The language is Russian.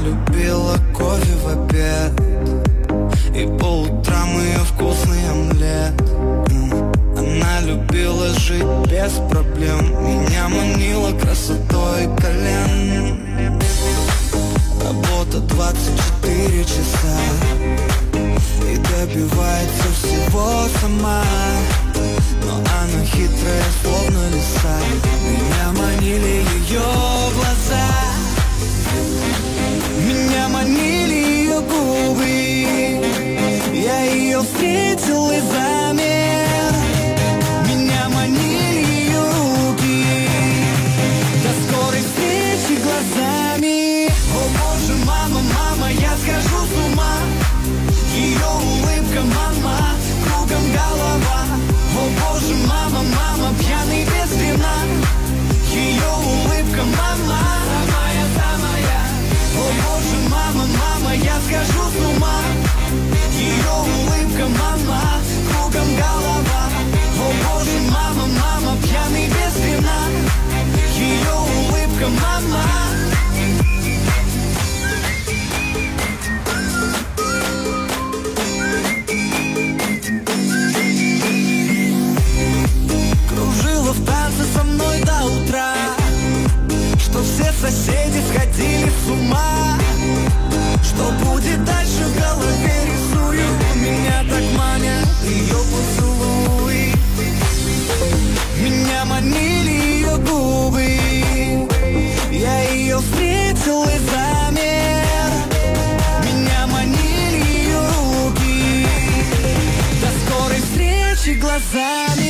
любила кофе в обед и по утрам ее вкусный омлет. Она любила жить без проблем, меня манила красотой колен. Работа 24 часа и добивается всего сама, но она хитрая, словно лиса. Меня манили ее глаза, меня манили ее губы. Я ее встретил и замер. Меня манили ее руки, до скорой встречи глазами. О боже, мама, мама, я схожу с ума. Ее улыбка, мама, кругом голова. О боже, мама, мама, пьяный без вина. Ее улыбка, мама, самая, самая. О боже, мама, мама, я схожу с ума. Ее улыбка, мама, кругом голова. О боже, мама, мама, пьяный без вина. Ее улыбка, мама. Кружила в танце со мной до утра, что все соседи сходили с ума. Что будет дальше, в голове рисую. Меня так манят ее поцелуи. Меня манили ее губы. Я ее встретил и замер. Меня манили ее руки, до скорой встречи глазами.